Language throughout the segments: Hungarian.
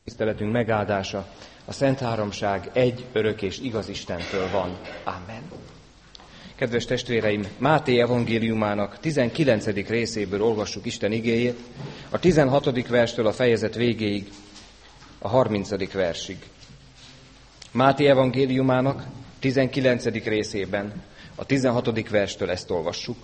Tiszteletünk megáldása a Szent Háromság egy örök és igaz Istentől van. Amen. Kedves testvéreim, Máté evangéliumának 19. részéből olvassuk Isten igéjét, a 16. verstől a fejezet végéig, a 30. versig. Máté evangéliumának 19. részében, a 16. verstől ezt olvassuk.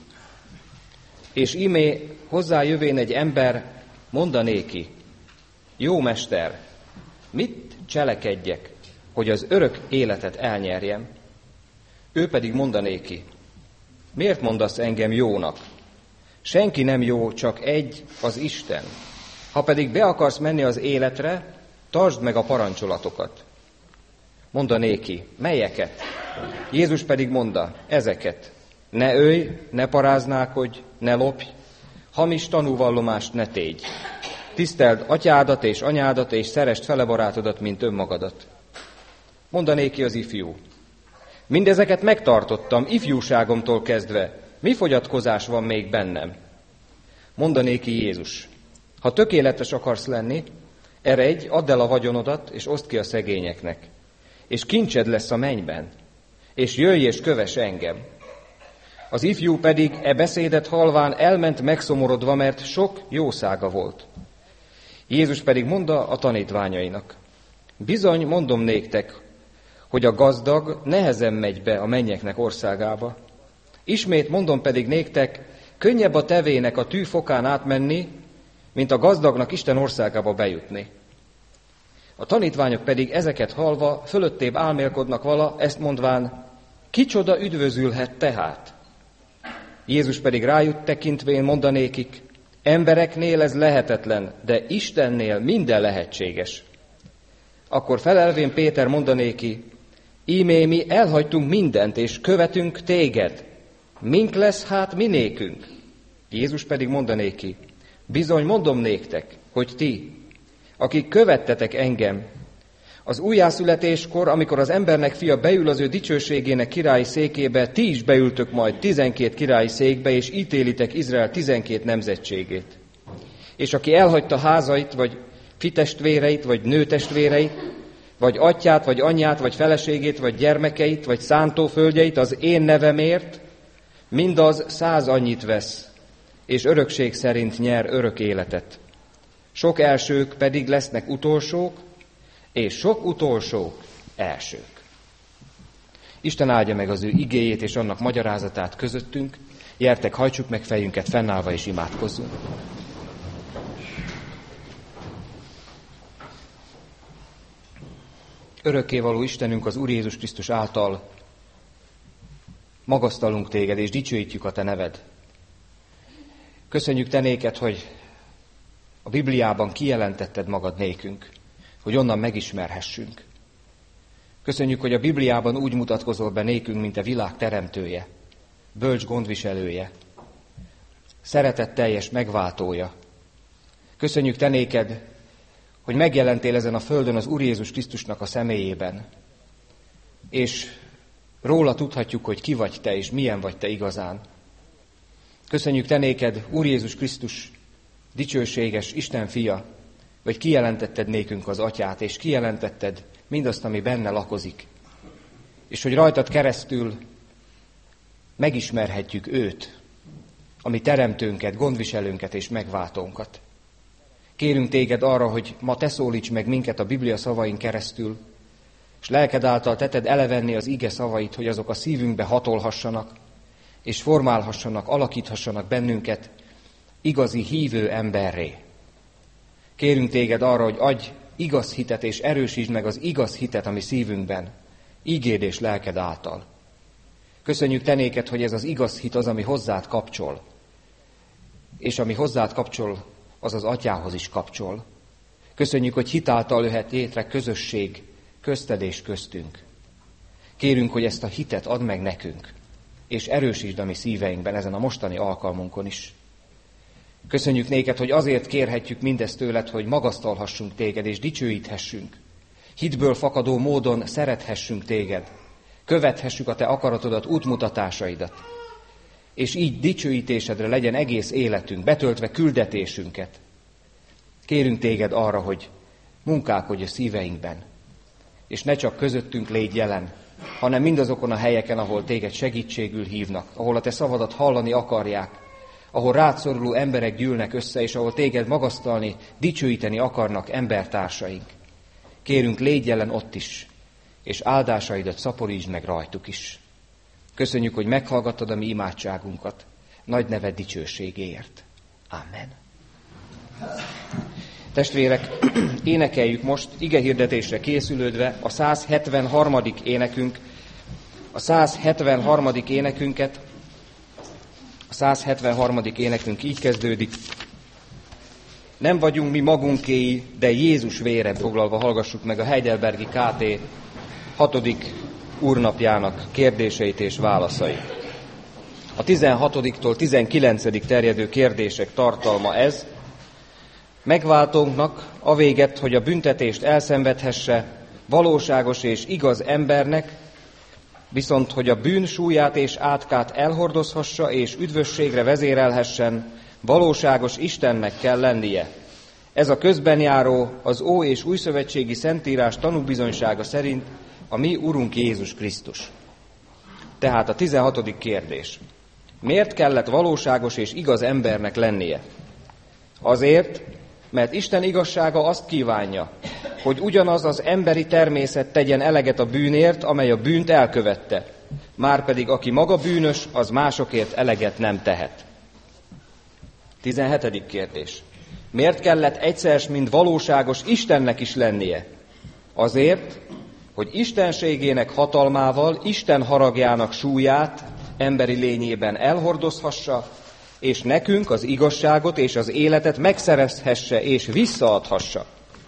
És íme hozzájövén egy ember, mondanéki: Jó mester, mit cselekedjek, hogy az örök életet elnyerjem? Ő pedig mondanéki: Miért mondasz engem jónak? Senki nem jó, csak egy, az Isten. Ha pedig be akarsz menni az életre, tartsd meg a parancsolatokat. Mondanéki: Melyeket? Jézus pedig mondta: Ezeket. Ne ölj, ne paráználkodj, ne lopj, hamis tanúvallomást ne tégy. Tiszteld atyádat és anyádat, és szeresd fele barátodat, mint önmagadat. Mondanéki az ifjú: Mindezeket megtartottam ifjúságomtól kezdve, mi fogyatkozás van még bennem? Mondanéki Jézus: Ha tökéletes akarsz lenni, eredj, add el a vagyonodat, és oszd ki a szegényeknek, és kincsed lesz a mennyben, és jöjj és kövess engem. Az ifjú pedig e beszédet halván elment megszomorodva, mert sok jószága volt. Jézus pedig mondta a tanítványainak: Bizony, mondom néktek, hogy a gazdag nehezen megy be a mennyeknek országába. Ismét mondom pedig néktek, könnyebb a tevének a tű fokán átmenni, mint a gazdagnak Isten országába bejutni. A tanítványok pedig ezeket hallva fölöttébb álmélkodnak vala, ezt mondván: Kicsoda üdvözülhet tehát? Jézus pedig rájuk tekintvén mondanékik: Embereknél ez lehetetlen, de Istennél minden lehetséges. Akkor felelvén Péter mondanéki: Íme mi elhagytunk mindent, és követünk téged. Mink lesz hát mi nékünk? Jézus pedig mondanéki: Bizony, mondom néktek, hogy ti, akik követtetek engem, az újjászületéskor, amikor az embernek fia beül az ő dicsőségének királyi székébe, ti is beültök majd 12 királyi székbe, és ítélitek Izrael 12 nemzetségét. És aki elhagyta házait, vagy fitestvéreit, vagy nőtestvéreit, vagy atyát, vagy anyját, vagy feleségét, vagy gyermekeit, vagy szántóföldjeit az én nevemért, mindaz 100 annyit vesz, és örökség szerint nyer örök életet. Sok elsők pedig lesznek utolsók, és sok utolsók elsők. Isten áldja meg az ő igéjét és annak magyarázatát közöttünk. Gyertek, hajtsuk meg fejünket fennállva és imádkozzunk. Örökkévaló Istenünk, az Úr Jézus Krisztus által magasztalunk téged és dicsőítjük a te neved. Köszönjük te néked, hogy a Bibliában kijelentetted magad nékünk, hogy onnan megismerhessünk. Köszönjük, hogy a Bibliában úgy mutatkozol be nékünk, mint a világ teremtője, bölcs gondviselője, szeretetteljes megváltója. Köszönjük te néked, hogy megjelentél ezen a földön az Úr Jézus Krisztusnak a személyében, és róla tudhatjuk, hogy ki vagy te, és milyen vagy te igazán. Köszönjük te néked, Úr Jézus Krisztus, dicsőséges Isten fia, hogy kijelentetted nékünk az atyát, és kijelentetted mindazt, ami benne lakozik, és hogy rajtad keresztül megismerhetjük őt, ami teremtőnket, gondviselőnket és megváltónkat. Kérünk téged arra, hogy ma te szólíts meg minket a Biblia szavain keresztül, és lelked által teted elevenni az ige szavait, hogy azok a szívünkbe hatolhassanak, és formálhassanak, alakíthassanak bennünket igazi hívő emberré. Kérünk téged arra, hogy adj igaz hitet, és erősítsd meg az igaz hitet, ami szívünkben, ígéd és lelked által. Köszönjük te néked, hogy ez az igaz hit az, ami hozzád kapcsol, és ami hozzád kapcsol, az az atyához is kapcsol. Köszönjük, hogy hitáltal jöhet létre közösség közted és köztünk. Kérünk, hogy ezt a hitet add meg nekünk, és erősítsd a mi szíveinkben ezen a mostani alkalmunkon is. Köszönjük néked, hogy azért kérhetjük mindezt tőled, hogy magasztalhassunk téged és dicsőíthessünk. Hitből fakadó módon szerethessünk téged, követhessük a te akaratodat, útmutatásaidat, és így dicsőítésedre legyen egész életünk, betöltve küldetésünket. Kérünk téged arra, hogy munkálkodj a szíveinkben, és ne csak közöttünk légy jelen, hanem mindazokon a helyeken, ahol téged segítségül hívnak, ahol a te szavadat hallani akarják, ahol rád szoruló emberek gyűlnek össze, és ahol téged magasztalni, dicsőíteni akarnak embertársaink. Kérünk, légy jelen ott is, és áldásaidat szaporítsd meg rajtuk is. Köszönjük, hogy meghallgattad a mi imádságunkat, nagy neved dicsőségéért. Amen. Testvérek, énekeljük most igehirdetésre készülődve a 173. énekünket. A 173. énekünk így kezdődik. Nem vagyunk mi magunkéi, de Jézus vére, foglalva hallgassuk meg a Heidelbergi KT 6. úrnapjának kérdéseit és válaszait. A 16-tól 19. terjedő kérdések tartalma ez. Megváltónknak avéget, hogy a büntetést elszenvedhesse, valóságos és igaz embernek, viszont hogy a bűn súlyát és átkát elhordozhassa és üdvösségre vezérelhessen, valóságos Istennek kell lennie. Ez a közbenjáró az Ó- és Újszövetségi Szentírás tanúbizonysága szerint a mi Urunk Jézus Krisztus. Tehát a 16. kérdés. Miért kellett valóságos és igaz embernek lennie? Azért, mert Isten igazsága azt kívánja, hogy ugyanaz az emberi természet tegyen eleget a bűnért, amely a bűnt elkövette. Márpedig aki maga bűnös, az másokért eleget nem tehet. 17. kérdés. Miért kellett egyszer mind valóságos Istennek is lennie? Azért, hogy istenségének hatalmával Isten haragjának súlyát emberi lényében elhordozhassa, és nekünk az igazságot és az életet megszerezhesse és visszaadhassa.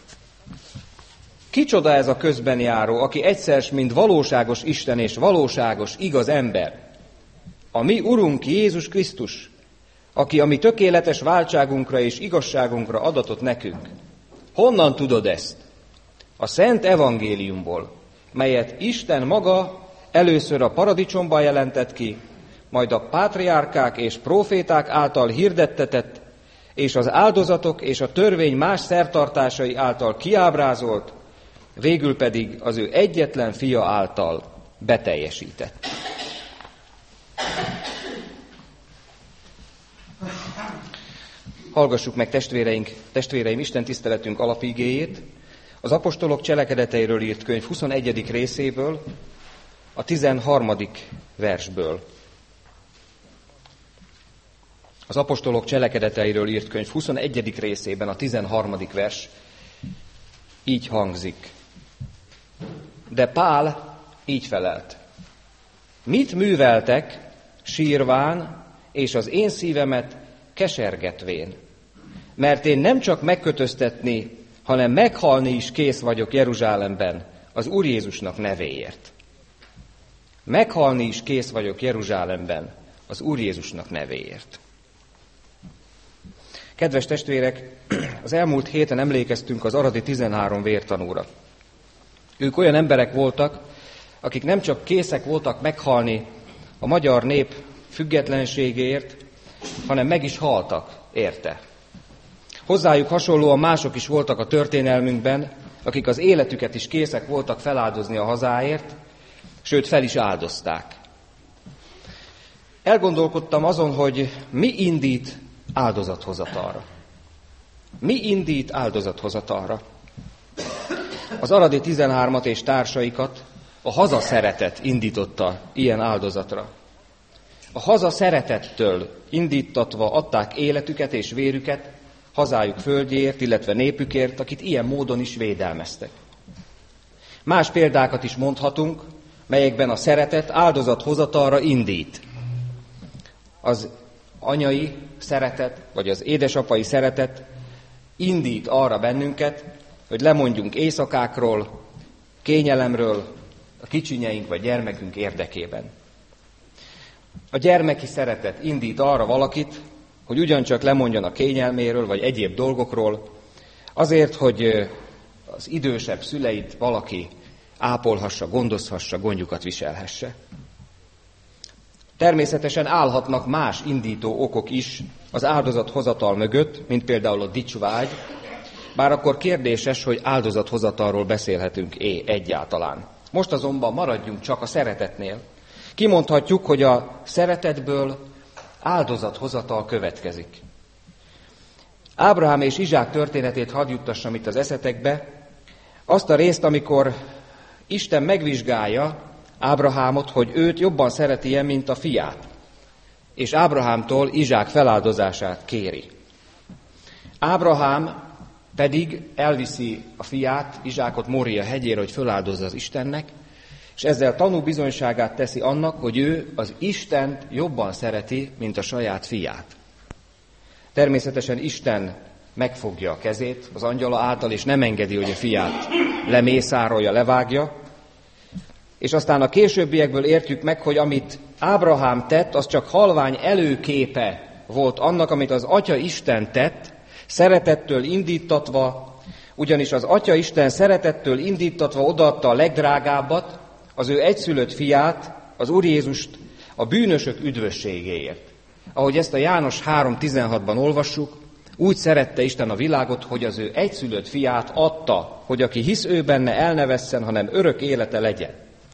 Kicsoda ez a közbenjáró, aki egyszer mind valóságos Isten és valóságos igaz ember? A mi Urunk Jézus Krisztus, aki a mi tökéletes váltságunkra és igazságunkra adatott nekünk. Honnan tudod ezt? A Szent Evangéliumból, melyet Isten maga először a paradicsomban jelentett ki, majd a pátriárkák és próféták által hirdettetett, és az áldozatok és a törvény más szertartásai által kiábrázolt, végül pedig az ő egyetlen fia által beteljesített. Hallgassuk meg testvéreim Isten tiszteletünk alapigéjét, az apostolok cselekedeteiről írt könyv 21. részéből, a 13. versből. Az apostolok cselekedeteiről írt könyv 21. részében a 13. vers így hangzik. De Pál így felelt. Mit műveltek, sírván, és az én szívemet kesergetvén? Mert én nem csak megkötöztetni, hanem meghalni is kész vagyok Jeruzsálemben az Úr Jézusnak nevéért. Meghalni is kész vagyok Jeruzsálemben az Úr Jézusnak nevéért. Kedves testvérek, az elmúlt héten emlékeztünk az aradi 13 vértanúra. Ők olyan emberek voltak, akik nem csak készek voltak meghalni a magyar nép függetlenségéért, hanem meg is haltak érte. Hozzájuk hasonlóan mások is voltak a történelmünkben, akik az életüket is készek voltak feláldozni a hazáért, sőt fel is áldozták. Elgondolkodtam azon, hogy mi indít áldozathozatalra. Mi indít áldozathozatalra? Az aradi 13-at és társaikat a hazaszeretet indította ilyen áldozatra. A hazaszeretettől indítatva adták életüket és vérüket hazájuk földjéért, illetve népükért, akit ilyen módon is védelmeztek. Más példákat is mondhatunk, melyekben a szeretet áldozathozatalra indít. Az anyai szeretet, vagy az édesapai szeretet indít arra bennünket, hogy lemondjunk éjszakákról, kényelemről, a kicsinyeink vagy gyermekünk érdekében. A gyermeki szeretet indít arra valakit, hogy ugyancsak lemondjon a kényelméről, vagy egyéb dolgokról, azért, hogy az idősebb szüleit valaki ápolhassa, gondozhassa, gondjukat viselhesse. Természetesen állhatnak más indító okok is az áldozathozatal mögött, mint például a dicsvágy, Bár akkor kérdéses, hogy áldozathozatalról beszélhetünk-e egyáltalán. Most azonban maradjunk csak a szeretetnél. Kimondhatjuk, hogy a szeretetből áldozathozatal következik. Ábrahám és Izsák történetét hadd juttassam itt az eszetekbe. Azt a részt, amikor Isten megvizsgálja Ábrahámot, hogy őt jobban szereti-e, mint a fiát. És Ábrahámtól Izsák feláldozását kéri. Ábrahám pedig elviszi a fiát, Izsákot Mória hegyére, hogy feláldozza az Istennek, és ezzel tanúbizonyságát teszi annak, hogy ő az Istent jobban szereti, mint a saját fiát. Természetesen Isten megfogja a kezét az angyala által, és nem engedi, hogy a fiát lemészárolja, levágja. És aztán a későbbiekből értjük meg, hogy amit Ábrahám tett, az csak halvány előképe volt annak, amit az Atya Isten tett, szeretettől indítatva, ugyanis az Atya Isten szeretettől indítatva odaadta a legdrágábbat, az ő egyszülött fiát, az Úr Jézust a bűnösök üdvösségéért. Ahogy ezt a János 3.16-ban olvassuk, úgy szerette Isten a világot, hogy az ő egyszülött fiát adta, hogy aki hisz ő benne, el ne vesszen, hanem örök élete legyen.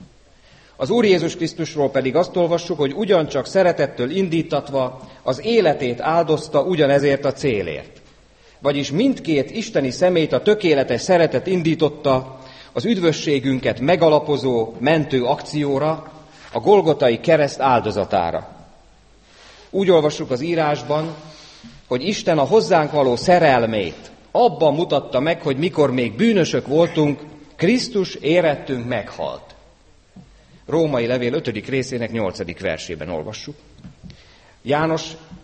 Az Úr Jézus Krisztusról pedig azt olvassuk, hogy ugyancsak szeretettől indítatva az életét áldozta ugyanezért a célért. Vagyis mindkét isteni személyt a tökéletes szeretet indította az üdvösségünket megalapozó mentő akcióra, a Golgotai kereszt áldozatára. Úgy olvassuk az írásban, hogy Isten a hozzánk való szerelmét abban mutatta meg, hogy mikor még bűnösök voltunk, Krisztus érettünk meghalt. Római levél 5. részének 8. versében olvassuk. János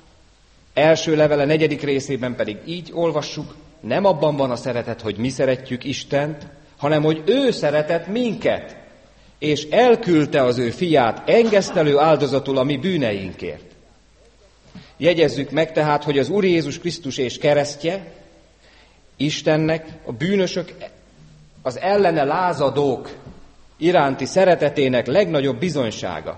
első levele 4. részében pedig így olvassuk, nem abban van a szeretet, hogy mi szeretjük Istent, hanem hogy ő szeretett minket, és elküldte az ő fiát engesztelő áldozatul a mi bűneinkért. Jegyezzük meg tehát, hogy az Úr Jézus Krisztus és keresztje Istennek a bűnösök, az ellene lázadók iránti szeretetének legnagyobb bizonysága.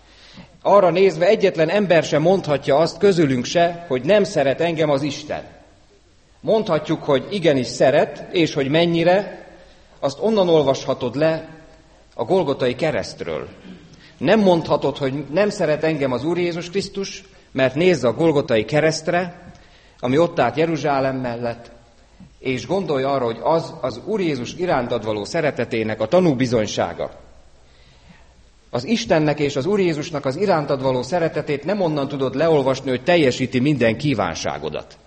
Arra nézve egyetlen ember sem mondhatja azt közülünk se, hogy nem szeret engem az Isten. Mondhatjuk, hogy igenis szeret, és hogy mennyire, azt onnan olvashatod le a Golgotai keresztről. Nem mondhatod, hogy nem szeret engem az Úr Jézus Krisztus, mert nézz a Golgotai keresztre, ami ott állt Jeruzsálem mellett, és gondolj arra, hogy az Úr Jézus irántad való szeretetének a tanúbizonysága. Az Istennek és az Úr Jézusnak az irántad való szeretetét nem onnan tudod leolvasni, hogy teljesíti minden kívánságodat.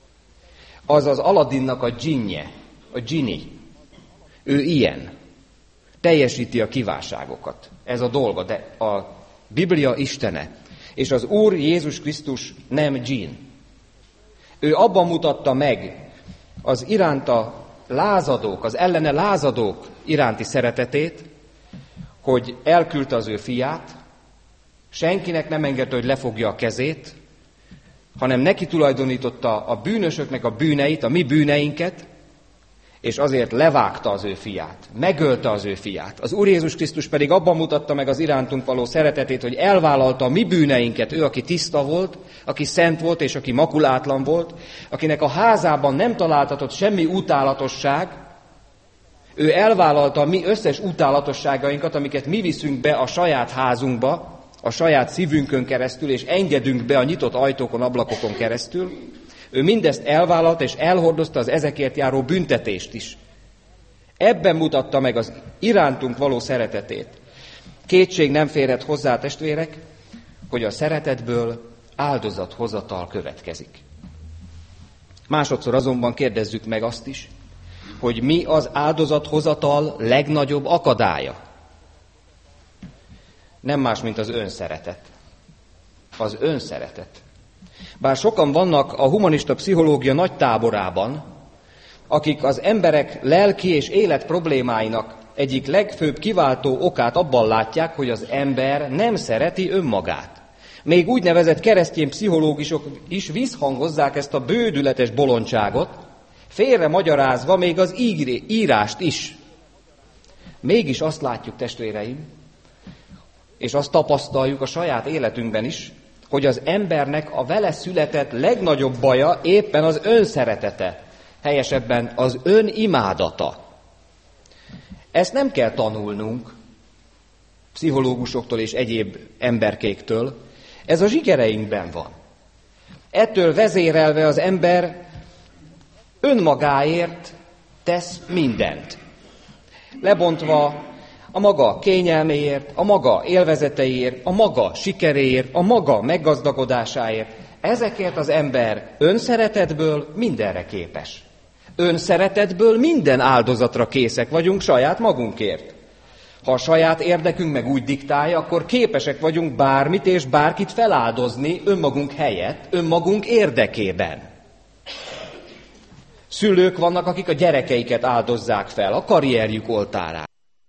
Az az Aladdinnak a dzsinnje, a dzsini. Ő ilyen. Teljesíti a kívánságokat. Ez a dolga, de a Biblia Istene. És az Úr Jézus Krisztus nem dzsin. Ő abban mutatta meg az iránta lázadók, az ellene lázadók iránti szeretetét, hogy elküldte az ő fiát, senkinek nem engedte, hogy lefogja a kezét, hanem neki tulajdonította a bűnösöknek a bűneit, a mi bűneinket, és azért levágta az ő fiát, megölte az ő fiát. Az Úr Jézus Krisztus pedig abban mutatta meg az irántunk való szeretetét, hogy elvállalta a mi bűneinket, ő, aki tiszta volt, aki szent volt, és aki makulátlan volt, akinek a házában nem találtatott semmi utálatosság, ő elvállalta a mi összes utálatosságainkat, amiket mi viszünk be a saját házunkba, a saját szívünkön keresztül, és engedünk be a nyitott ajtókon, ablakokon keresztül. Ő mindezt elvállalta, és elhordozta az ezekért járó büntetést is. Ebben mutatta meg az irántunk való szeretetét. Kétség nem férhet hozzá, testvérek, hogy a szeretetből áldozathozatal következik. Másodszor azonban kérdezzük meg azt is, hogy mi az áldozathozatal legnagyobb akadálya. Nem más, mint az önszeretet. Az önszeretet. Bár sokan vannak a humanista pszichológia nagy táborában, akik az emberek lelki és élet problémáinak egyik legfőbb kiváltó okát abban látják, hogy az ember nem szereti önmagát. Még úgynevezett keresztény pszichológusok is visszhangozzák ezt a bődületes bolondságot, félre magyarázva még az írást is. Mégis azt látjuk, testvéreim, és azt tapasztaljuk a saját életünkben is, hogy az embernek a vele született legnagyobb baja éppen az önszeretete. helyesebben az önimádata. Ezt nem kell tanulnunk pszichológusoktól és egyéb emberkéktől, ez a zsigereinkben van. Ettől vezérelve az ember önmagáért tesz mindent. Lebontva a maga kényelméért, a maga élvezeteiért, a maga sikeréért, a maga meggazdagodásáért. Ezekért az ember önszeretetből mindenre képes. Önszeretetből minden áldozatra készek vagyunk saját magunkért. Ha a saját érdekünk meg úgy diktálja, akkor képesek vagyunk bármit és bárkit feláldozni önmagunk helyett, önmagunk érdekében. Szülők vannak, akik a gyerekeiket áldozzák fel a karrierjük oltárán.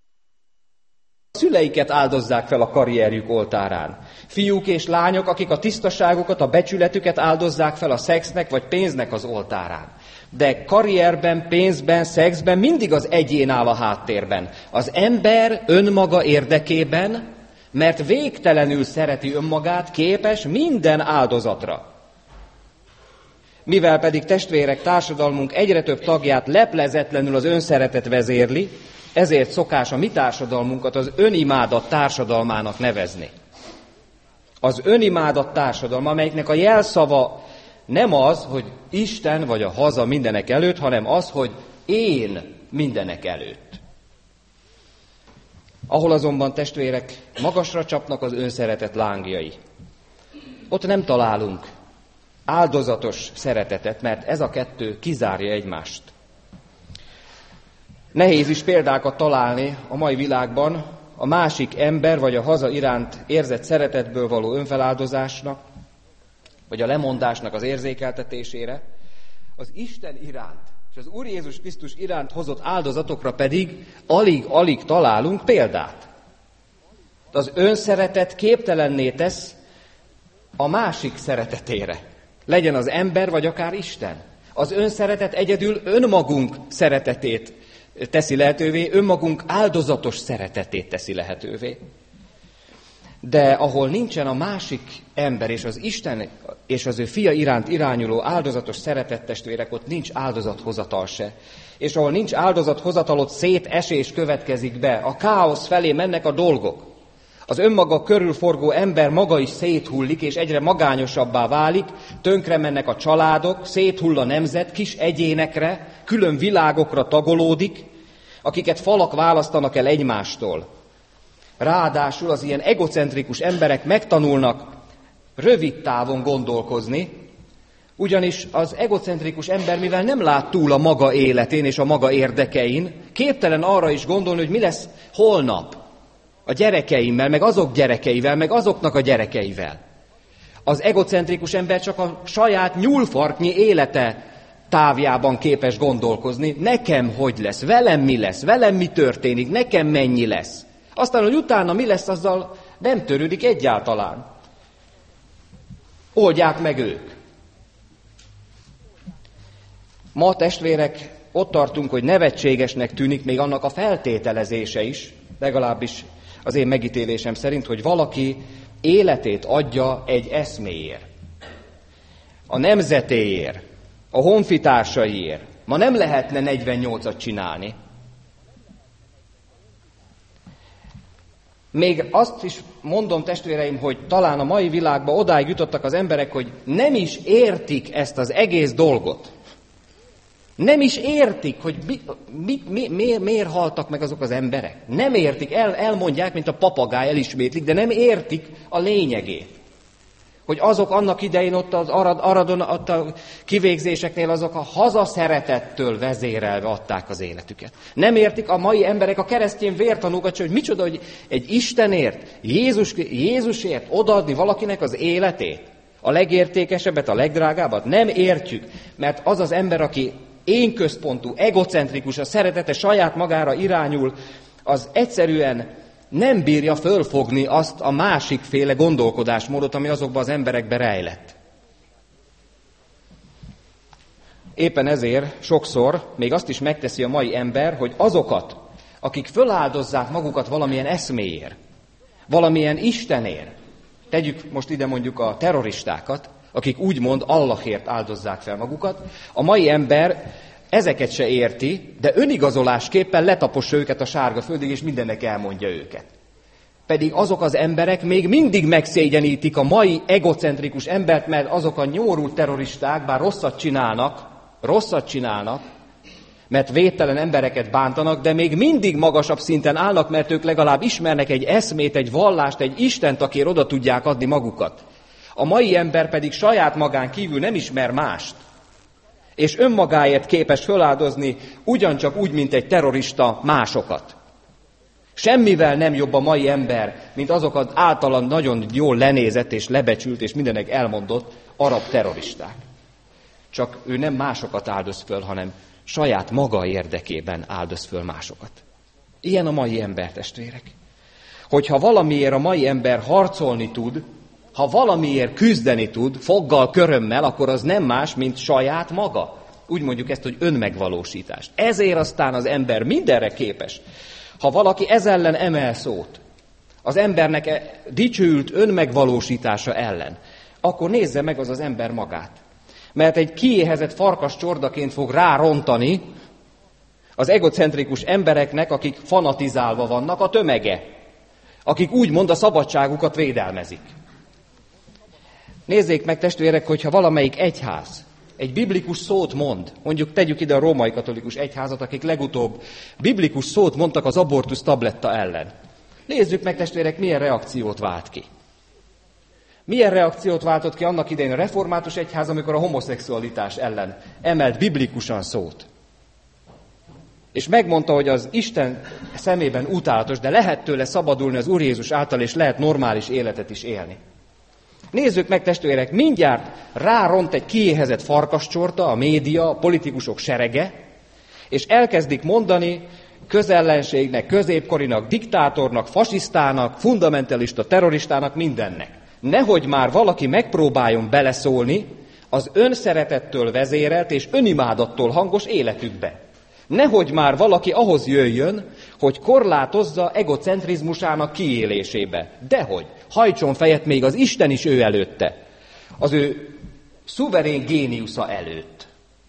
A szüleiket áldozzák fel a karrierjük oltárán. Fiúk és lányok, akik a tisztaságukat, a becsületüket áldozzák fel a szexnek vagy pénznek az oltárán. De karrierben, pénzben, szexben mindig az egyén áll a háttérben. Az ember önmaga érdekében, mert végtelenül szereti önmagát, képes minden áldozatra. Mivel pedig testvérek, társadalmunk egyre több tagját leplezetlenül az önszeretet vezérli, ezért szokás a mi társadalmunkat az önimádat társadalmának nevezni. Az önimádat társadalma, amelyiknek a jelszava nem az, hogy Isten vagy a haza mindenek előtt, hanem az, hogy én mindenek előtt. Ahol azonban, testvérek, magasra csapnak az önszeretet lángjai. Ott nem találunk áldozatos szeretetet, mert ez a kettő kizárja egymást. Nehéz is példákat találni a mai világban a másik ember vagy a haza iránt érzett szeretetből való önfeláldozásnak, vagy a lemondásnak az érzékeltetésére, az Isten iránt és az Úr Jézus Krisztus iránt hozott áldozatokra pedig alig-alig találunk példát. Az önszeretet képtelenné tesz a másik szeretetére. Legyen az ember, vagy akár Isten. Az önszeretet egyedül önmagunk szeretetét teszi lehetővé, önmagunk áldozatos szeretetét teszi lehetővé. De ahol nincsen a másik ember és az Isten és az ő fia iránt irányuló áldozatos szeretet, testvérek, ott nincs áldozathozatal se. És ahol nincs áldozathozatal, ott szétesés következik be. A káosz felé mennek a dolgok. Az önmaga körülforgó ember maga is széthullik, és egyre magányosabbá válik, tönkre mennek a családok, széthull a nemzet, kis egyénekre, külön világokra tagolódik, akiket falak választanak el egymástól. Ráadásul az ilyen egocentrikus emberek megtanulnak rövid távon gondolkozni, ugyanis az egocentrikus ember, mivel nem lát túl a maga életén és a maga érdekein, képtelen arra is gondolni, hogy mi lesz holnap a gyerekeimmel, meg azok gyerekeivel, meg azoknak a gyerekeivel. Az egocentrikus ember csak a saját nyúlfarknyi élete távjában képes gondolkozni. Nekem hogy lesz, velem mi történik, nekem mennyi lesz. Aztán, hogy utána mi lesz, azzal nem törődik egyáltalán. Oldják meg ők. Ma, testvérek, ott tartunk, hogy nevetségesnek tűnik még annak a feltételezése is, legalábbis az én megítélésem szerint, hogy valaki életét adja egy eszméért. A nemzetéért, a honfitársaiért. Ma nem lehetne 48-at csinálni. Még azt is mondom, testvéreim, hogy talán a mai világban odáig jutottak az emberek, hogy nem is értik ezt az egész dolgot. Nem is értik, hogy miért haltak meg azok az emberek. Nem értik, elmondják, mint a papagáj, elismétlik, de nem értik a lényegét. Hogy azok annak idején ott az Aradon, ott a kivégzéseknél azok a hazaszeretettől vezérelve adták az életüket. Nem értik a mai emberek, a keresztény vértanúkat, hogy micsoda, hogy egy Istenért, Jézusért odaadni valakinek az életét, a legértékesebbet, a legdrágábbat. Nem értjük, mert az az ember, aki én központú, egocentrikus, a szeretete saját magára irányul, az egyszerűen nem bírja fölfogni azt a másikféle gondolkodásmódot, ami azokban az emberekben rejlett. Éppen ezért sokszor még azt is megteszi a mai ember, hogy azokat, akik föláldozzák magukat valamilyen eszméért, valamilyen Istenért, tegyük most ide mondjuk a terroristákat, akik úgymond Allahért áldozzák fel magukat, a mai ember ezeket se érti, de önigazolásképpen letapossa őket a sárga földig, és mindennek elmondja őket. Pedig azok az emberek még mindig megszégyenítik a mai egocentrikus embert, mert azok a nyomorult terroristák, bár rosszat csinálnak, mert védtelen embereket bántanak, de még mindig magasabb szinten állnak, mert ők legalább ismernek egy eszmét, egy vallást, egy Istent, akire oda tudják adni magukat. A mai ember pedig saját magán kívül nem ismer mást, és önmagáért képes föláldozni ugyancsak úgy, mint egy terrorista másokat. Semmivel nem jobb a mai ember, mint azok az általán nagyon jól lenézett és lebecsült és mindenek elmondott arab terroristák. Csak ő nem másokat áldoz föl, hanem saját maga érdekében áldoz föl másokat. Ilyen a mai ember, testvérek. Hogyha valamiért a mai ember harcolni tud, ha valamiért küzdeni tud, foggal, körömmel, akkor az nem más, mint saját maga. Úgy mondjuk ezt, hogy önmegvalósítás. Ezért aztán az ember mindenre képes. Ha valaki ez ellen emel szót, az embernek dicsőült önmegvalósítása ellen, akkor nézze meg az ember magát. Mert egy kiéhezett farkas csordaként fog rárontani az egocentrikus embereknek, akik fanatizálva vannak, a tömege, akik úgymond a szabadságukat védelmezik. Nézzék meg, testvérek, hogyha valamelyik egyház egy biblikus szót mond, mondjuk tegyük ide a római katolikus egyházat, akik legutóbb biblikus szót mondtak az abortusz tabletta ellen. Nézzük meg, testvérek, milyen reakciót vált ki. Milyen reakciót váltott ki annak idején a református egyház, amikor a homoszexualitás ellen emelt biblikusan szót. És megmondta, hogy az Isten szemében utálatos, de lehet tőle szabadulni az Úr Jézus által, és lehet normális életet is élni. Nézzük meg, testvérek, mindjárt ráront egy kiéhezett farkascsorda, a média, a politikusok serege, és elkezdik mondani közellenségnek, középkorinak, diktátornak, fasisztának, fundamentalista, terroristának, mindennek. Nehogy már valaki megpróbáljon beleszólni az önszeretettől vezérelt és önimádattól hangos életükbe. Nehogy már valaki ahhoz jöjjön, hogy korlátozza egocentrizmusának kiélésébe. Dehogy, hajtson fejet még az Isten is ő előtte, az ő szuverén géniusza előtt.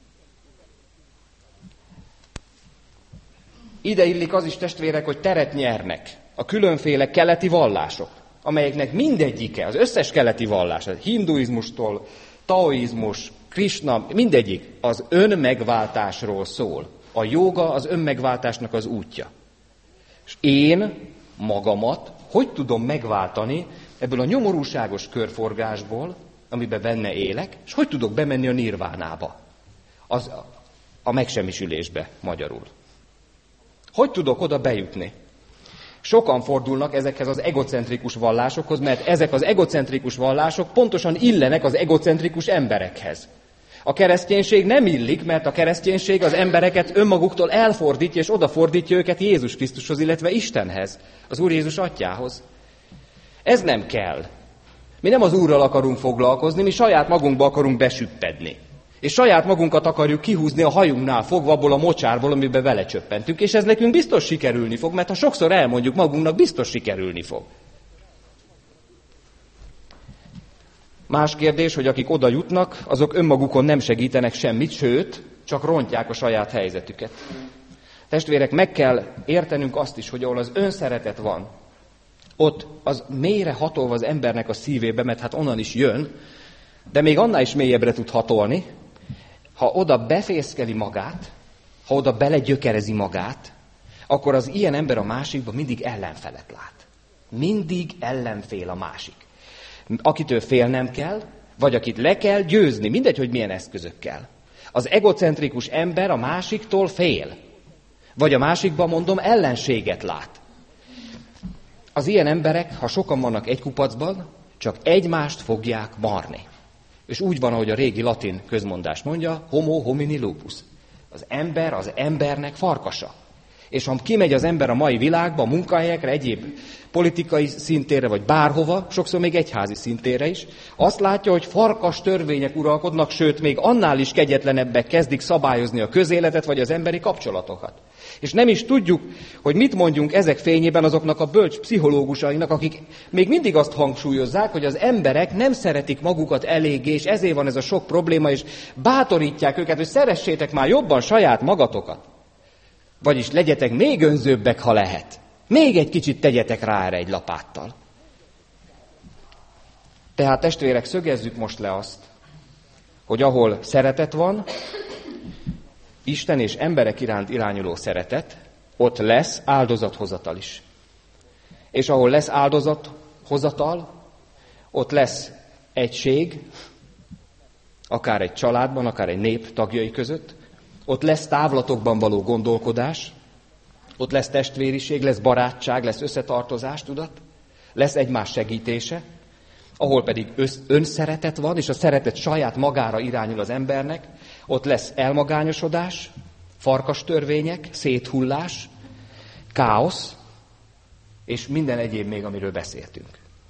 Ide illik az is, testvérek, hogy teret nyernek a különféle keleti vallások, amelyeknek mindegyike, az összes keleti vallás, a hinduizmustól, taoizmus, Krisna, mindegyik az önmegváltásról szól. A jóga az önmegváltásnak az útja. És én magamat hogy tudom megváltani ebből a nyomorúságos körforgásból, amiben benne élek, és hogy tudok bemenni a nirvánába, a megsemmisülésbe magyarul. Hogy tudok oda bejutni? Sokan fordulnak ezekhez az egocentrikus vallásokhoz, mert ezek az egocentrikus vallások pontosan illenek az egocentrikus emberekhez. A kereszténység nem illik, mert a kereszténység az embereket önmaguktól elfordítja, és odafordítja őket Jézus Krisztushoz, illetve Istenhez, az Úr Jézus atyához. Ez nem kell. Mi nem az Úrral akarunk foglalkozni, mi saját magunkba akarunk besüppedni. És saját magunkat akarjuk kihúzni a hajunknál fogva abból a mocsárból, amiben vele csöppentünk, és ez nekünk biztos sikerülni fog, mert ha sokszor elmondjuk magunknak, biztos sikerülni fog. Más kérdés, hogy akik oda jutnak, azok önmagukon nem segítenek semmit, sőt, csak rontják a saját helyzetüket. Testvérek, meg kell értenünk azt is, hogy ahol az önszeretet van, ott az mélyre hatolva az embernek a szívébe, mert hát onnan is jön, de még annál is mélyebbre tud hatolni, ha oda befészkeli magát, ha oda belegyökerezi magát, akkor az ilyen ember a másikban mindig ellenfelet lát. Mindig ellenfél a másik. Akitől félnem kell, vagy akit le kell győzni, mindegy, hogy milyen eszközökkel. Az egocentrikus ember a másiktól fél, vagy a másikban, mondom, ellenséget lát. Az ilyen emberek, ha sokan vannak egy kupacban, csak egymást fogják marni. És úgy van, ahogy a régi latin közmondás mondja, homo homini lupus. Az ember az embernek farkasa. És ha kimegy az ember a mai világba, a munkahelyekre, egyéb politikai szintére, vagy bárhova, sokszor még egyházi szintére is, azt látja, hogy farkas törvények uralkodnak, sőt, még annál is kegyetlenebbek kezdik szabályozni a közéletet, vagy az emberi kapcsolatokat. És nem is tudjuk, hogy mit mondjunk ezek fényében azoknak a bölcs pszichológusainak, akik még mindig azt hangsúlyozzák, hogy az emberek nem szeretik magukat eléggé, és ezért van ez a sok probléma, és bátorítják őket, hogy szeressétek már jobban saját magatokat. Vagyis legyetek még önzőbbek, ha lehet. Még egy kicsit tegyetek rá erre egy lapáttal. Tehát testvérek, szögezzük most le azt, hogy ahol szeretet van, Isten és emberek iránt irányuló szeretet, ott lesz áldozathozatal is. És ahol lesz áldozathozatal, ott lesz egység, akár egy családban, akár egy nép tagjai között, ott lesz távlatokban való gondolkodás, ott lesz testvériség, lesz barátság, lesz összetartozás, tudat, lesz egymás segítése, ahol pedig önszeretet van, és a szeretet saját magára irányul az embernek, ott lesz elmagányosodás, farkastörvények, széthullás, káosz, és minden egyéb még, amiről beszéltünk.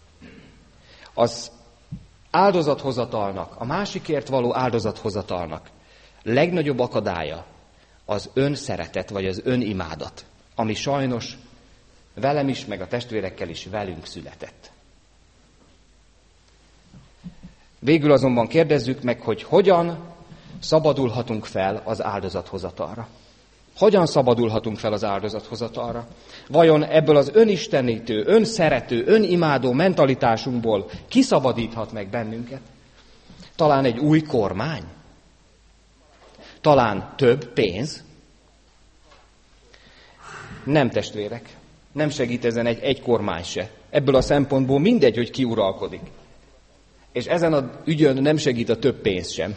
Az áldozathozatalnak, a másikért való áldozathozatalnak legnagyobb akadálya az önszeretet, vagy az önimádat, ami sajnos velem is, meg a testvérekkel is velünk született. Végül azonban kérdezzük meg, hogy hogyan szabadulhatunk fel az áldozathozatalra. Hogyan szabadulhatunk fel az áldozathozatalra? Vajon ebből az önistenítő, önszerető, önimádó mentalitásunkból kiszabadíthat meg bennünket? Talán egy új kormány? Talán több pénz? Nem, testvérek, nem segít ezen egy kormány se. Ebből a szempontból mindegy, hogy ki uralkodik. És ezen az ügyön nem segít a több pénz sem.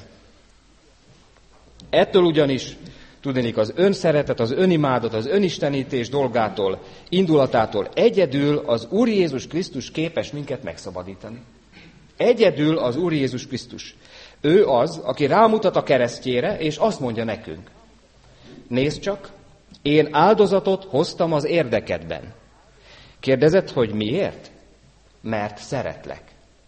Ettől ugyanis, tudnék, az önszeretet, az önimádat, az önistenítés dolgától, indulatától egyedül az Úr Jézus Krisztus képes minket megszabadítani. Egyedül az Úr Jézus Krisztus. Ő az, aki rámutat a keresztjére, és azt mondja nekünk. Nézd csak, én áldozatot hoztam az érdekedben. Kérdezed, hogy miért? Mert szeretlek.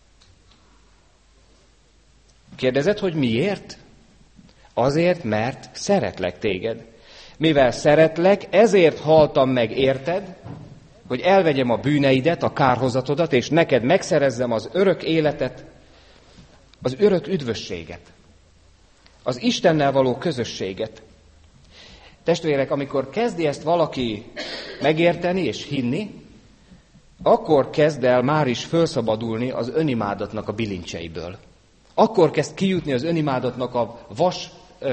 Kérdezed, hogy miért? Azért, mert szeretlek téged. Mivel szeretlek, ezért haltam meg, érted, hogy elvegyem a bűneidet, a kárhozatodat, és neked megszerezzem az örök életet, az örök üdvösséget, az Istennel való közösséget. Testvérek, amikor kezdi ezt valaki megérteni és hinni, akkor kezd el már is felszabadulni az önimádatnak a bilincseiből. Akkor kezd kijutni az önimádatnak a vas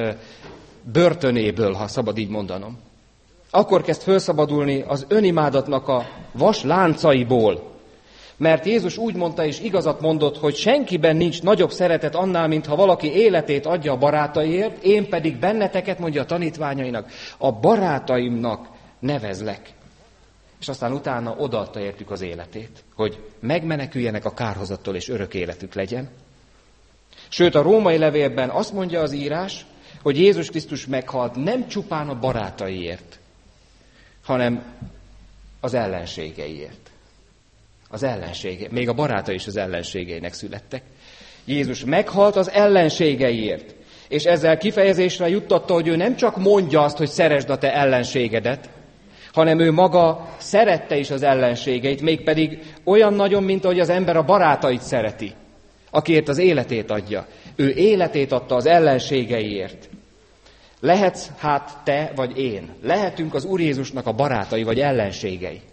börtönéből, ha szabad így mondanom. Akkor kezd felszabadulni az önimádatnak a vas láncaiból. Mert Jézus úgy mondta és igazat mondott, hogy senkiben nincs nagyobb szeretet annál, mintha valaki életét adja a barátaiért, én pedig benneteket, mondja a tanítványainak, a barátaimnak nevezlek. És aztán utána odaadta értük az életét, hogy megmeneküljenek a kárhozattól és örök életük legyen. Sőt, a római levélben azt mondja az írás, hogy Jézus Krisztus meghalt nem csupán a barátaiért, hanem az ellenségeiért. Az ellensége, még a barátai is az ellenségeinek születtek. Jézus meghalt az ellenségeiért, és ezzel kifejezésre juttatta, hogy ő nem csak mondja azt, hogy szeresd a te ellenségedet, hanem ő maga szerette is az ellenségeit, mégpedig olyan nagyon, mint ahogy az ember a barátait szereti, akiért az életét adja. Ő életét adta az ellenségeiért. Lehetsz hát te vagy én. Lehetünk az Úr Jézusnak a barátai vagy ellenségei.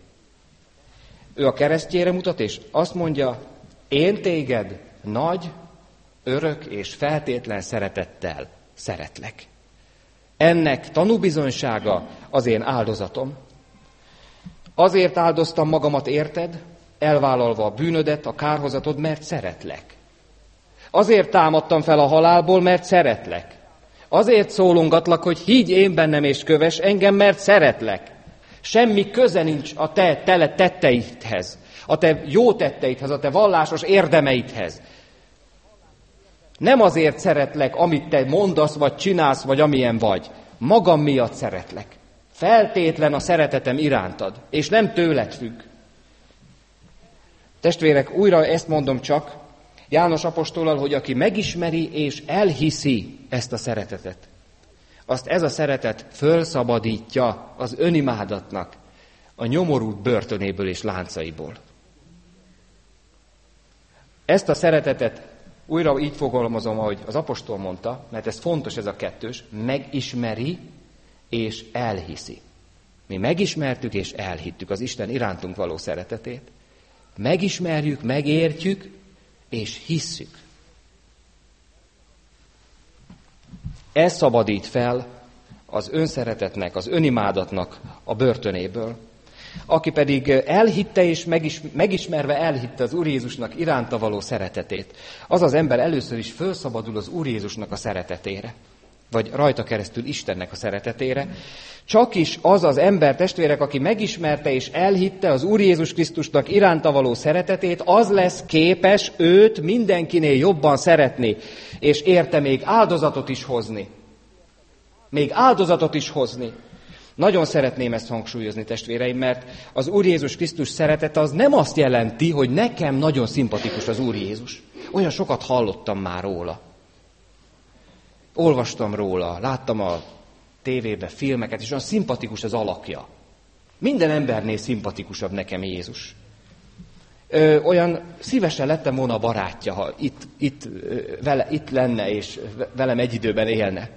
Ő a keresztjére mutat, és azt mondja, én téged nagy, örök és feltétlen szeretettel szeretlek. Ennek tanúbizonysága az én áldozatom. Azért áldoztam magamat érted, elvállalva a bűnödet, a kárhozatod, mert szeretlek. Azért támadtam fel a halálból, mert szeretlek. Azért szólongatlak, hogy higgy én bennem és kövess engem, mert szeretlek. Semmi köze nincs a te tele tetteidhez, a te jó tetteidhez, a te vallásos érdemeidhez. Nem azért szeretlek, amit te mondasz, vagy csinálsz, vagy amilyen vagy. Magam miatt szeretlek. Feltétlen a szeretetem irántad, és nem tőled függ. Testvérek, újra ezt mondom csak, János apostolal, hogy aki megismeri és elhiszi ezt a szeretetet, azt ez a szeretet fölszabadítja az önimádatnak a nyomorult börtönéből és láncaiból. Ezt a szeretetet újra így fogalmazom, ahogy az apostol mondta, mert ez fontos, ez a kettős, megismeri és elhiszi. Mi megismertük és elhittük az Isten irántunk való szeretetét. Megismerjük, megértjük és hisszük. Ez szabadít fel az önszeretetnek, az önimádatnak a börtönéből. Aki pedig elhitte és megismerve elhitte az Úr Jézusnak iránta való szeretetét, az az ember először is felszabadul az Úr Jézusnak a szeretetére, vagy rajta keresztül Istennek a szeretetére. Csak is az az ember, testvérek, aki megismerte és elhitte az Úr Jézus Krisztusnak iránta való szeretetét, az lesz képes őt mindenkinél jobban szeretni, és érte még áldozatot is hozni. Még áldozatot is hozni. Nagyon szeretném ezt hangsúlyozni, testvéreim, mert az Úr Jézus Krisztus szeretete az nem azt jelenti, hogy nekem nagyon szimpatikus az Úr Jézus. Olyan sokat hallottam már róla. Olvastam róla, láttam a tévében filmeket, és olyan szimpatikus az alakja. Minden embernél szimpatikusabb nekem Jézus. Olyan szívesen lettem volna a barátja, ha itt lenne, és velem egy időben élne.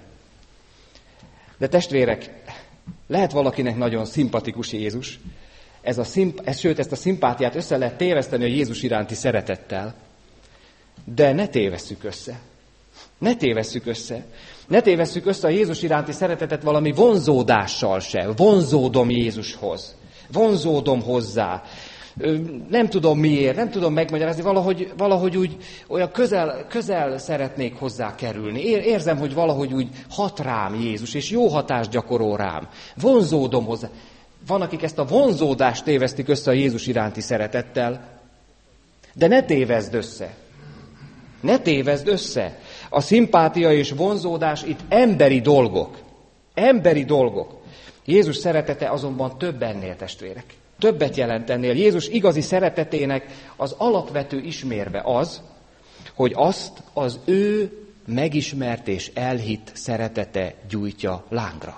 De testvérek, lehet valakinek nagyon szimpatikus Jézus, sőt, ezt a szimpátiát össze lehet téveszteni a Jézus iránti szeretettel, de ne tévesszük össze. Ne tévesszük össze. Ne tévesszük össze a Jézus iránti szeretetet valami vonzódással se. Vonzódom Jézushoz. Vonzódom hozzá. Nem tudom miért, nem tudom megmagyarázni, valahogy úgy olyan közel szeretnék hozzá kerülni. Érzem, hogy valahogy úgy hat rám Jézus, és jó hatást gyakorol rám. Vonzódom hozzá. Van, akik ezt a vonzódást tévesztik össze a Jézus iránti szeretettel, de ne tévezd össze. Ne tévezd össze. A szimpátia és vonzódás itt emberi dolgok. Emberi dolgok. Jézus szeretete azonban több ennél, testvérek. Többet jelent ennél. Jézus igazi szeretetének az alapvető ismérve az, hogy azt az ő megismert és elhitt szeretete gyújtja lángra.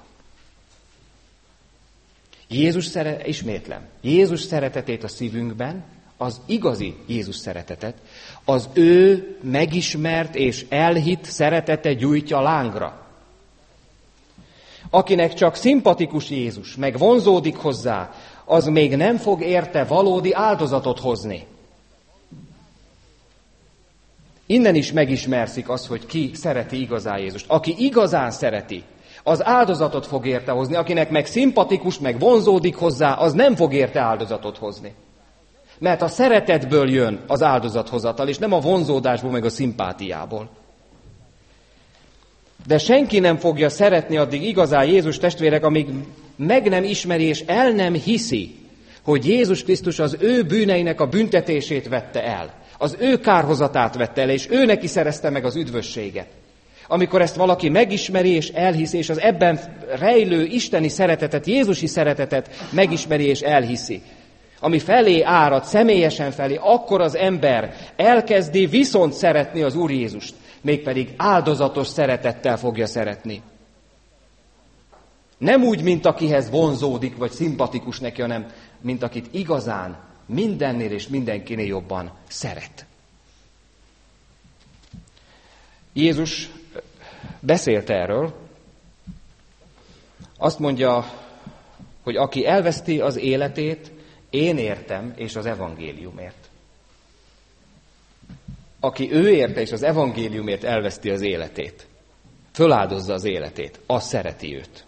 Ismétlem, Jézus szeretetét a szívünkben, az igazi Jézus szeretetet, az ő megismert és elhitt szeretete gyújtja lángra. Akinek csak szimpatikus Jézus, meg vonzódik hozzá, az még nem fog érte valódi áldozatot hozni. Innen is megismerszik az, hogy ki szereti igazán Jézust. Aki igazán szereti, az áldozatot fog érte hozni. Akinek meg szimpatikus, meg vonzódik hozzá, az nem fog érte áldozatot hozni. Mert a szeretetből jön az áldozathozatal, és nem a vonzódásból, meg a szimpátiából. De senki nem fogja szeretni addig igazán Jézus, testvérek, amíg meg nem ismeri és el nem hiszi, hogy Jézus Krisztus az ő bűneinek a büntetését vette el. Az ő kárhozatát vette el, és ő neki szerezte meg az üdvösséget. Amikor ezt valaki megismeri és elhiszi, és az ebben rejlő isteni szeretetet, Jézusi szeretetet megismeri és elhiszi, ami felé árad, személyesen felé, akkor az ember elkezdi viszont szeretni az Úr Jézust, mégpedig áldozatos szeretettel fogja szeretni. Nem úgy, mint akihez vonzódik, vagy szimpatikus neki, hanem mint akit igazán mindennél és mindenkinél jobban szeret. Jézus beszélt erről, azt mondja, hogy aki elveszti az életét, én értem, és az evangéliumért. Aki ő érte, és az evangéliumért elveszti az életét, föláldozza az életét, az szereti őt.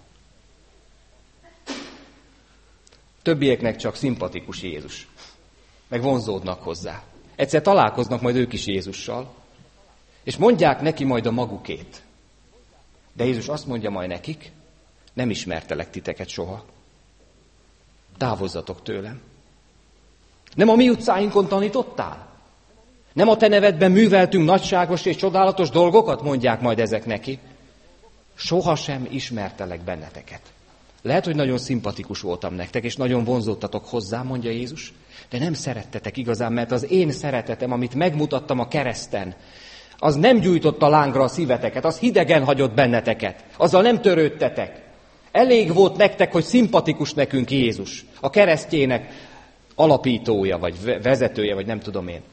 Többieknek csak szimpatikus Jézus, meg vonzódnak hozzá. Egyszer találkoznak majd ők is Jézussal, és mondják neki majd a magukét. De Jézus azt mondja majd nekik, nem ismertelek titeket soha. Távozzatok tőlem. Nem a mi utcáinkon tanítottál? Nem a te nevedben műveltünk nagyságos és csodálatos dolgokat, mondják majd ezek neki. Sohasem ismertelek benneteket. Lehet, hogy nagyon szimpatikus voltam nektek, és nagyon vonzódtatok hozzám, mondja Jézus, de nem szerettetek igazán, mert az én szeretetem, amit megmutattam a kereszten, Az nem gyújtotta lángra a szíveteket, az hidegen hagyott benneteket. Azzal nem törődtetek. Elég volt nektek, hogy szimpatikus nekünk Jézus, a keresztjének alapítója, vagy vezetője, vagy nem tudom én.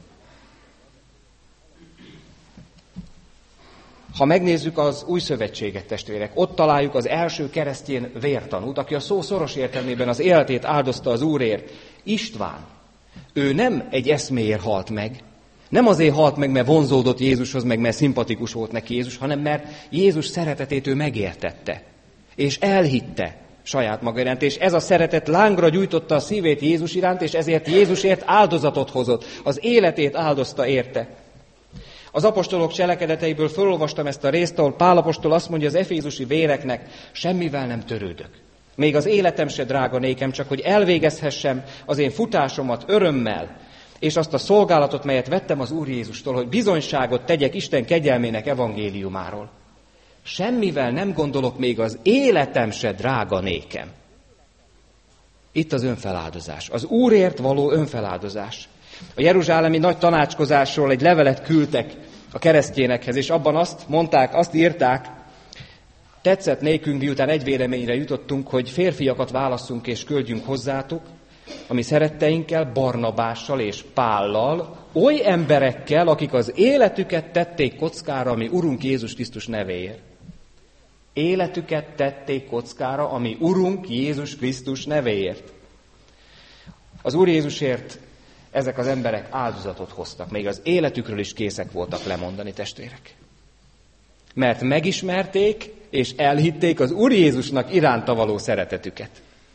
Ha megnézzük az Új Szövetséget, testvérek, ott találjuk az első keresztjén vértanút, aki a szó szoros értelmében az életét áldozta az Úrért, István. Ő nem egy eszméért halt meg, nem azért halt meg, mert vonzódott Jézushoz, meg mert szimpatikus volt neki Jézus, hanem mert Jézus szeretetét ő megértette, és elhitte saját maga iránt, és ez a szeretet lángra gyújtotta a szívét Jézus iránt, és ezért Jézusért áldozatot hozott, az életét áldozta érte. Az apostolok cselekedeteiből felolvastam ezt a részt, ahol Pál apostol azt mondja az efézusi véreknek, semmivel nem törődök. Még az életem se drága nékem, csak hogy elvégezhessem az én futásomat örömmel, és azt a szolgálatot, melyet vettem az Úr Jézustól, hogy bizonyságot tegyek Isten kegyelmének evangéliumáról. Semmivel nem gondolok, még az életem se drága nékem. Itt az önfeláldozás, az Úrért való önfeláldozás. A jeruzsálemi nagy tanácskozásról egy levelet küldtek a keresztényekhez, és abban azt mondták, azt írták, tetszett nékünk, miután egy véleményre jutottunk, hogy férfiakat válasszunk és küldjünk hozzátok, ami szeretteinkkel, Barnabással és Pállal, oly emberekkel, akik az életüket tették kockára, ami Urunk Jézus Krisztus nevéért. Életüket tették kockára, ami Urunk Jézus Krisztus nevéért. Az Úr Jézusért ezek az emberek áldozatot hoztak, még az életükről is készek voltak lemondani, testvérek. Mert megismerték és elhitték az Úr Jézusnak iránta való szeretetüket.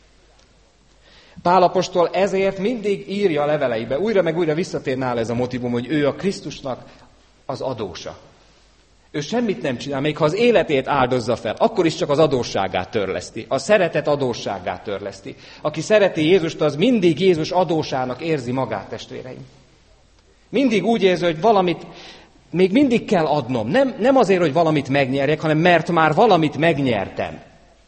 Pál apostol ezért mindig írja a leveleibe, újra meg újra visszatér nála ez a motívum, hogy ő a Krisztusnak az adósa. Ő semmit nem csinál, még ha az életét áldozza fel, akkor is csak az adósságát törleszti, a szeretet adósságát törleszti. Aki szereti Jézust, az mindig Jézus adósának érzi magát, testvéreim. Mindig úgy érzi, hogy valamit még mindig kell adnom. Nem azért, hogy valamit megnyerjek, hanem mert már valamit megnyertem.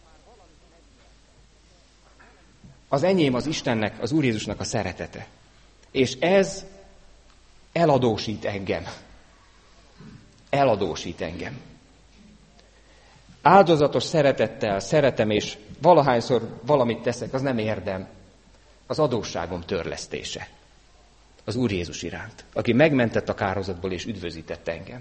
Az enyém az Istennek, az Úr Jézusnak a szeretete. És ez eladósít engem. Eladósít engem. Áldozatos szeretettel szeretem, és valahányszor valamit teszek, az nem érdem. Az adósságom törlesztése. Az Úr Jézus iránt, aki megmentett a kárhozatból és üdvözített engem.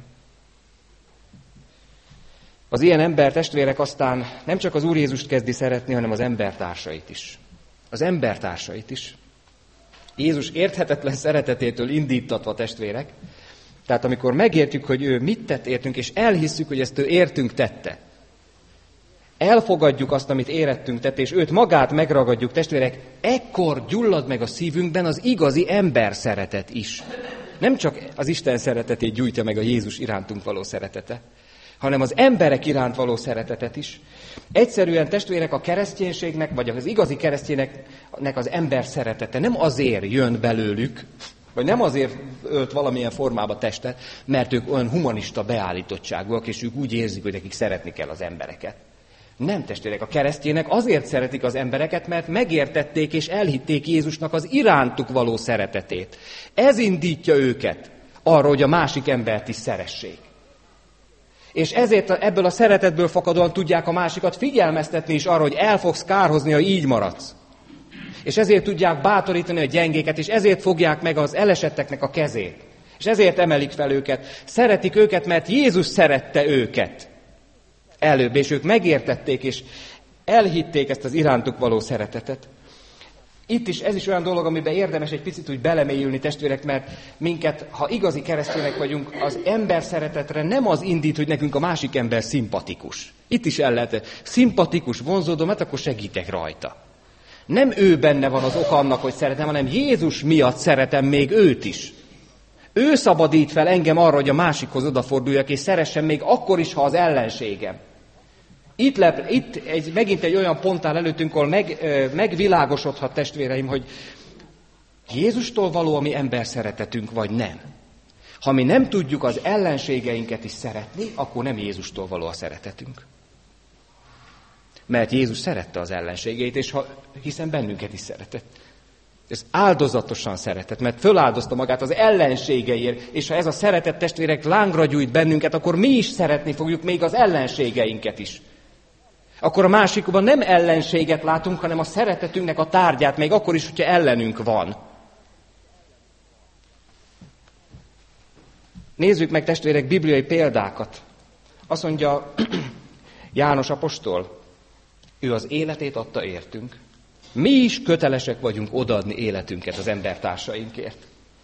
Az ilyen ember, testvérek, aztán nem csak az Úr Jézust kezdi szeretni, hanem az embertársait is. Az embertársait is. Jézus érthetetlen szeretetétől indítatva, testvérek, tehát amikor megértjük, hogy ő mit tett értünk, és elhisszük, hogy ezt ő értünk tette, elfogadjuk azt, amit érettünk tett, és őt magát megragadjuk, testvérek, ekkor gyullad meg a szívünkben az igazi ember szeretet is. Nem csak az Isten szeretetét gyújtja meg a Jézus irántunk való szeretete, hanem az emberek iránt való szeretetet is. Egyszerűen, testvérek, a kereszténységnek, vagy az igazi keresztényeknek az ember szeretete nem azért jön belőlük, vagy nem azért ölt valamilyen formába testet, mert ők olyan humanista beállítottságúak, és ők úgy érzik, hogy nekik szeretni kell az embereket. Nem, testvérek, a keresztények azért szeretik az embereket, mert megértették és elhitték Jézusnak az irántuk való szeretetét. Ez indítja őket arra, hogy a másik embert is szeressék. És ezért ebből a szeretetből fakadóan tudják a másikat figyelmeztetni is arra, hogy el fogsz kárhozni, ha így maradsz. És ezért tudják bátorítani a gyengéket, és ezért fogják meg az elesetteknek a kezét. És ezért emelik fel őket. Szeretik őket, mert Jézus szerette őket előbb, és ők megértették, és elhitték ezt az irántuk való szeretetet. Itt is, ez is olyan dolog, amiben érdemes egy picit úgy belemélyülni, testvérek, mert minket, ha igazi keresztények vagyunk, az ember szeretetre nem az indít, hogy nekünk a másik ember szimpatikus. Itt is el lehet, szimpatikus, vonzódom, hát akkor segítek rajta. Nem ő benne van az oka annak, hogy szeretem, hanem Jézus miatt szeretem még őt is. Ő szabadít fel engem arra, hogy a másikhoz odaforduljak, és szeressem még akkor is, ha az ellenségem. Itt megint egy olyan pont áll előttünk, ahol megvilágosodhat, testvéreim, hogy Jézustól való a mi ember szeretetünk, vagy nem. Ha mi nem tudjuk az ellenségeinket is szeretni, akkor nem Jézustól való a szeretetünk. Mert Jézus szerette az ellenségeit, és hiszen bennünket is szeretett. Ez áldozatosan szeretet, mert föláldozta magát az ellenségeiért, és ha ez a szeretet, testvérek, lángra gyújt bennünket, akkor mi is szeretni fogjuk még az ellenségeinket is. Akkor a másikban nem ellenséget látunk, hanem a szeretetünknek a tárgyát, még akkor is, hogyha ellenünk van. Nézzük meg, testvérek, bibliai példákat. Azt mondja János apostol, ő az életét adta értünk. Mi is kötelesek vagyunk odaadni életünket az embertársainkért.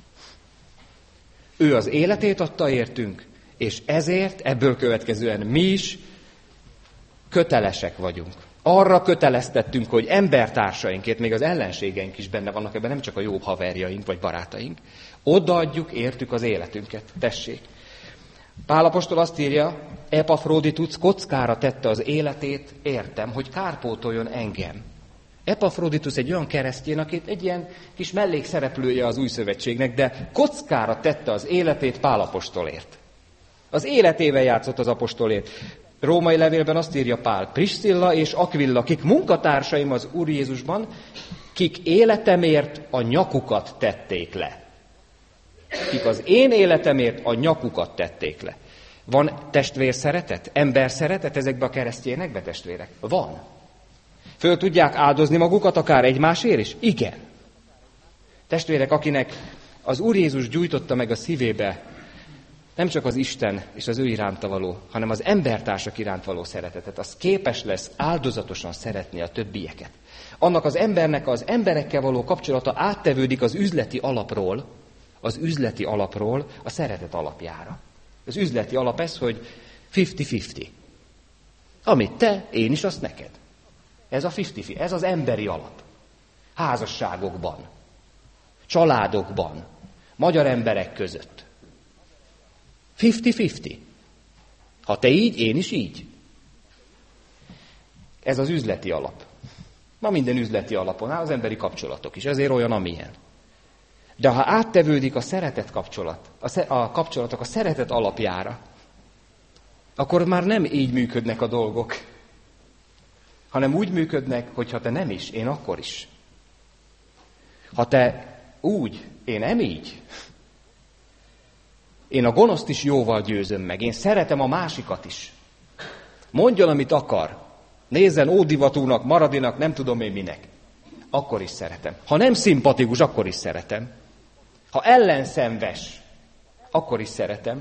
Ő az életét adta értünk, és ezért ebből következően mi is kötelesek vagyunk. Arra köteleztettünk, hogy embertársainkért, még az ellenségeink is benne vannak ebben, nem csak a jobb haverjaink vagy barátaink, odaadjuk értük az életünket. Tessék! Pál apostol azt írja, Epafroditus kockára tette az életét, értem, hogy kárpótoljon engem. Epafroditus egy olyan keresztény, akit egy ilyen kis mellékszereplője az új szövetségnek, de kockára tette az életét Pál apostolért. Az életével játszott az apostolért. Római levélben azt írja Pál, Priscilla és Aquilla, kik munkatársaim az Úr Jézusban, kik életemért a nyakukat tették le. Kik az én életemért a nyakukat tették le. Van testvér szeretet, ember szeretet ezekbe a keresztényekbe, testvérek? Van. Föl tudják áldozni magukat akár egymásért is? Igen. Testvérek, akinek az Úr Jézus gyújtotta meg a szívébe nem csak az Isten és az ő iránta való, hanem az embertársak iránt való szeretetet, az képes lesz áldozatosan szeretni a többieket. Annak az embernek az emberekkel való kapcsolata áttevődik az üzleti alapról a szeretet alapjára. Az üzleti alap ez, hogy 50-50. Amit te, én is, azt neked. Ez a 50-50, ez az emberi alap. Házasságokban, családokban, magyar emberek között. 50-50. Ha te így, én is így. Ez az üzleti alap. Ma minden üzleti alapon áll, az emberi kapcsolatok is, ezért olyan, amilyen. De ha áttevődik a szeretet kapcsolat, a kapcsolatok a szeretet alapjára, akkor már nem így működnek a dolgok, hanem úgy működnek, hogy ha te nem is, én akkor is. Ha te úgy, én nem így. Én a gonoszt is jóval győzöm meg, én szeretem a másikat is. Mondjon, amit akar. Nézzen ódivatúnak, maradinak, nem tudom én minek. Akkor is szeretem. Ha nem szimpatikus, akkor is szeretem. Ha ellenszenves, akkor is szeretem.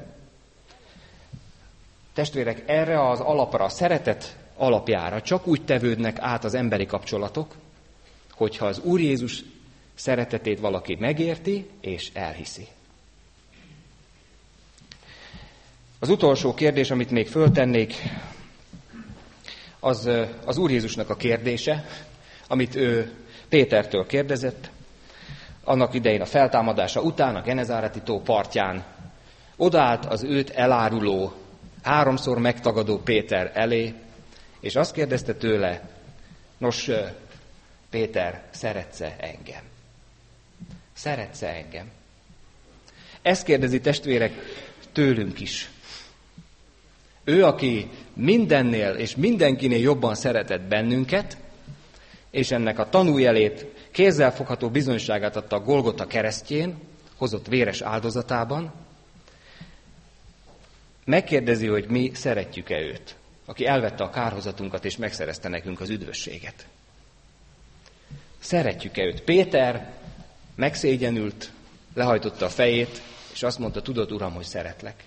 Testvérek, erre az alapra, a szeretet alapjára csak úgy tevődnek át az emberi kapcsolatok, hogyha az Úr Jézus szeretetét valaki megérti és elhiszi. Az utolsó kérdés, amit még föltennék, az Úr Jézusnak a kérdése, amit ő Pétertől kérdezett, annak idején a feltámadása után, a Genezáreti tó partján odaállt az őt eláruló, 3-szor megtagadó Péter elé, és azt kérdezte tőle, nos, Péter, szeretsz-e engem? Szeretsz-e engem? Ezt kérdezi, testvérek, tőlünk is. Ő, aki mindennél és mindenkinél jobban szeretett bennünket, és ennek a tanújelét, kézzelfogható bizonyságát adta a Golgota keresztjén, hozott véres áldozatában, megkérdezi, hogy mi szeretjük-e őt, aki elvette a kárhozatunkat és megszerezte nekünk az üdvösséget. Szeretjük-e őt? Péter megszégyenült, lehajtotta a fejét, és azt mondta, tudod, Uram, hogy szeretlek.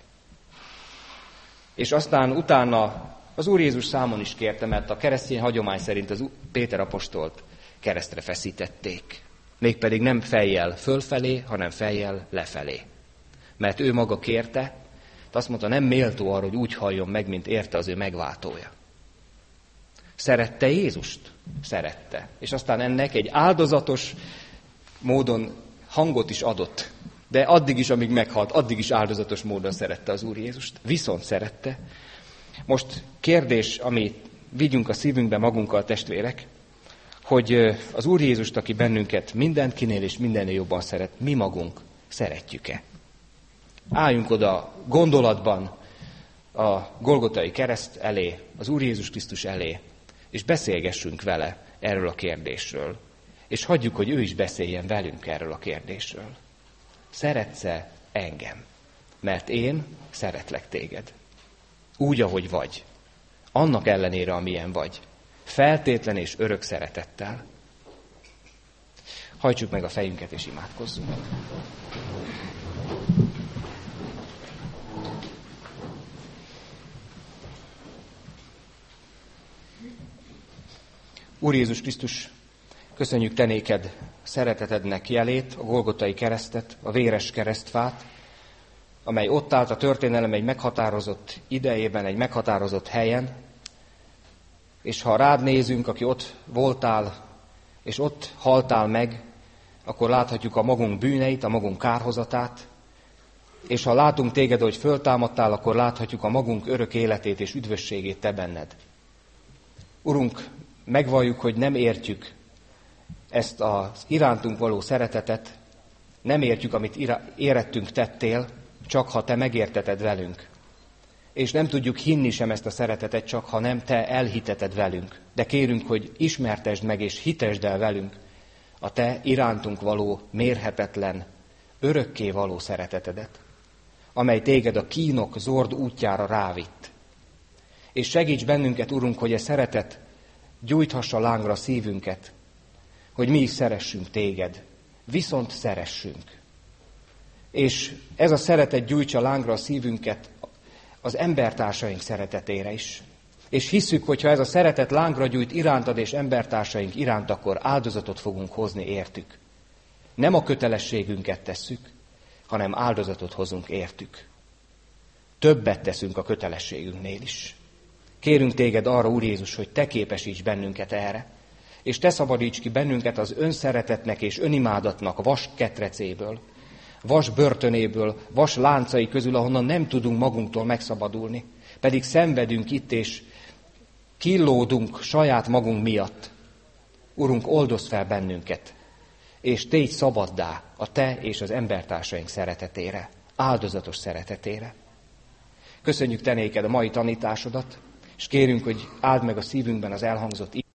És aztán utána az Úr Jézus számon is kérte, mert a keresztény hagyomány szerint az Péter apostolt keresztre feszítették. Mégpedig nem fejjel fölfelé, hanem fejjel lefelé. Mert ő maga kérte, azt mondta, nem méltó arra, hogy úgy halljon meg, mint érte az ő megváltója. Szerette Jézust? Szerette. És aztán ennek egy áldozatos módon hangot is adott. De addig is, amíg meghalt, addig is áldozatos módon szerette az Úr Jézust. Viszont szerette. Most kérdés, amit vigyünk a szívünkbe magunkkal, testvérek, hogy az Úr Jézust, aki bennünket mindenkinél és mindennél jobban szeret, mi magunk szeretjük-e? Álljunk oda gondolatban a Golgotai kereszt elé, az Úr Jézus Krisztus elé, és beszélgessünk vele erről a kérdésről. és hagyjuk, hogy ő is beszéljen velünk erről a kérdésről. Szeretsz-e engem? Mert én szeretlek téged. Úgy, ahogy vagy. Annak ellenére, amilyen vagy. Feltétlen és örök szeretettel. Hajtsuk meg a fejünket és imádkozzunk. Úr Jézus Krisztus, köszönjük te néked szeretetednek jelét, a Golgotai keresztet, a véres keresztfát, amely ott állt a történelem egy meghatározott idejében, egy meghatározott helyen, és ha rád nézünk, aki ott voltál, és ott haltál meg, akkor láthatjuk a magunk bűneit, a magunk kárhozatát, és ha látunk téged, hogy föltámadtál, akkor láthatjuk a magunk örök életét és üdvösségét te benned. Urunk, megvalljuk, hogy nem értjük ezt az irántunk való szeretetet, nem értjük, amit érettünk tettél, csak ha te megérteted velünk. És nem tudjuk hinni sem ezt a szeretetet, csak ha nem te elhiteted velünk. De kérünk, hogy ismertesd meg és hitesd el velünk a te irántunk való mérhetetlen, örökké való szeretetedet, amely téged a kínok zord útjára rávitt. És segíts bennünket, Urunk, hogy a szeretet gyújthassa lángra szívünket, hogy mi is szeressünk téged, viszont szeressünk. És ez a szeretet gyújtsa lángra a szívünket az embertársaink szeretetére is. És hisszük, hogy ha ez a szeretet lángra gyújt irántad és embertársaink iránt, akkor áldozatot fogunk hozni értük. Nem a kötelességünket tesszük, hanem áldozatot hozunk értük. Többet teszünk a kötelességünknél is. Kérünk téged arra, Úr Jézus, hogy te képesíts bennünket erre, és te szabadíts ki bennünket az önszeretetnek és önimádatnak vas ketrecéből, vas börtönéből, vas láncai közül, ahonnan nem tudunk magunktól megszabadulni, pedig szenvedünk itt, és killódunk saját magunk miatt. Urunk, oldozz fel bennünket, és tégy szabaddá a te és az embertársaink szeretetére, áldozatos szeretetére. Köszönjük te néked a mai tanításodat, és kérünk, hogy áld meg a szívünkben az elhangzott